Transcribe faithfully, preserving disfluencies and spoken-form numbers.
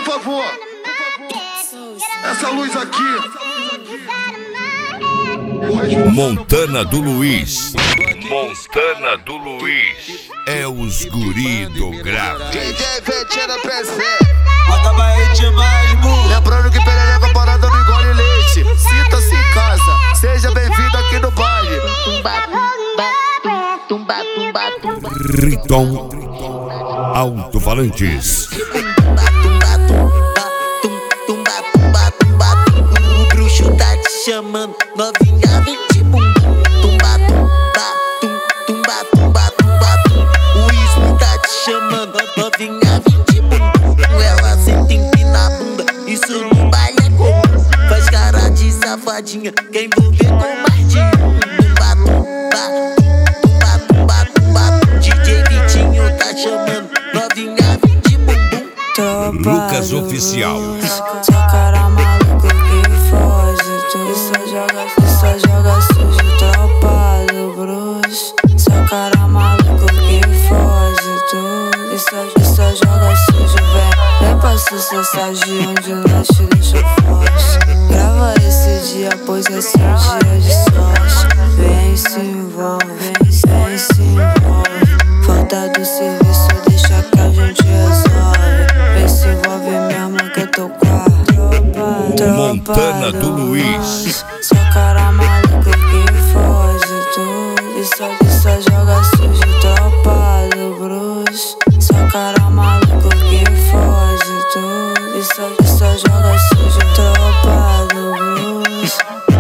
favor, essa luz aqui. Montana do Luiz. Montana do Luiz. É os guri do grave. D J Ventina P C. Acaba aí demais, burro. Lembrando que perereca parada não engole leite. Sinta-se em casa, seja bem-vindo aqui no baile. Riton Alto-Falantes. O bruxo tá te chamando, novinha vem de bumbum. Tumba, tumba, tum, tumba, tumba, tumba, tum. O Ismo tá te chamando, novinha vem de bumbum. Ela senta empina a bunda, isso no baile é comum. Faz cara de safadinha, quer envolver com mais de um. Tumba, tumba, tumba, tumba, tumba, tum. D J Vitinho tá chamando, novinha vem de bumbum. Lucas Oficial. Só cara maluco que foge, tu só joga, tu só joga sujo, tropa do bruxo. Só cara maluco que foge, tu só, só joga sujo, vem. Vem pra sucessagem onde nós te deixa forte. Grava esse dia, pois esse é um dia de sorte. Vem e se envolve, vem, vem e se envolve. Falta do serviço, deixa que a gente resolve. Vem se envolve mesmo que eu tô com a tropa, Montana do Luiz. só cara maluco que foge, tu e só, e só joga sujo, tropa do bruxo. Só cara maluco que foge, tu e só, e só joga sujo, tropa do bruxo.